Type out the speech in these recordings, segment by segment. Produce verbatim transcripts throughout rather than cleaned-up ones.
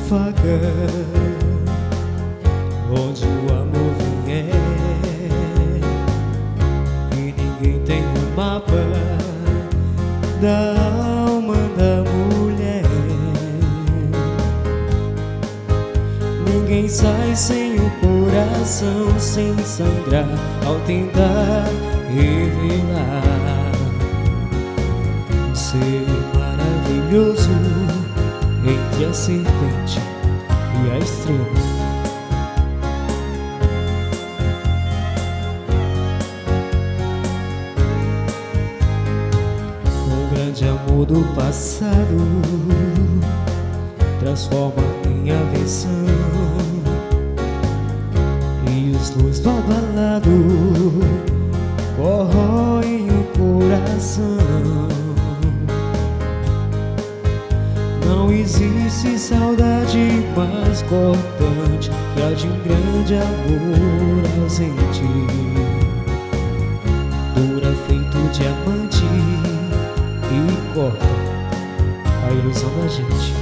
devagar, onde o amor vier, e ninguém tem um mapa da alma da mulher. Ninguém sai sem o coração, sem sangrar ao tentar revelar um ser maravilhoso entre a serpente e a estrela. O grande amor do passado transforma em aversão, e os dois lado a lado corroem o coração. Não existe saudade mais cortante que a de um grande amor ausente. Dura feito diamante e corta a ilusão da gente.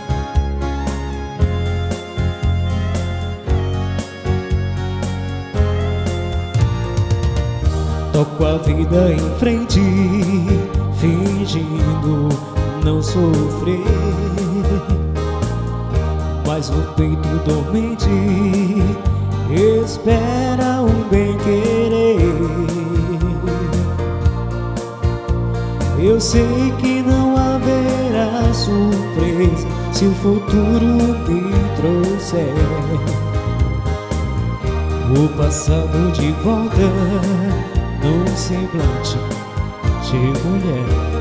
Toco a vida em frente, fingindo não sofrer, mas o peito dormente espera um bem-querer. Eu sei que não haverá surpresa se o futuro me trouxer o passado de volta num semblante de mulher.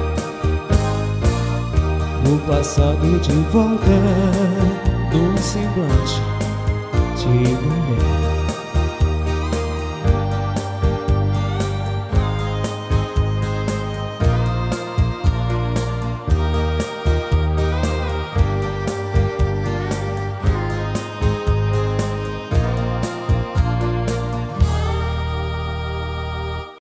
O passado de volta num semblante de mulher.